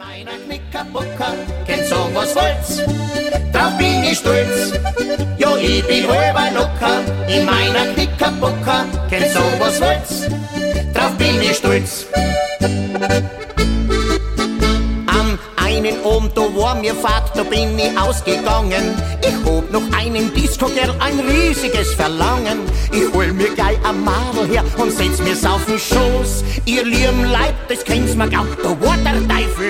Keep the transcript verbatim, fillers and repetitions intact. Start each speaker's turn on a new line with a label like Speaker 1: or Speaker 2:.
Speaker 1: meiner Knickerbocker, kennt sagen, was wollt's, drauf bin ich stolz. Ja, ich bin halber locker, in meiner Knickerbocker, kennt sagen, was wollt's, drauf bin ich stolz. Am einen Abend, da war mir Fahrt, da bin ich ausgegangen. Ich hab noch einen Disco-Girl, ein riesiges Verlangen. Ich hol mir gleich ein Madel her und setz mir's auf den Schoß. Ihr lieben Leib, das kennt's mir glaubt, da war der Teufel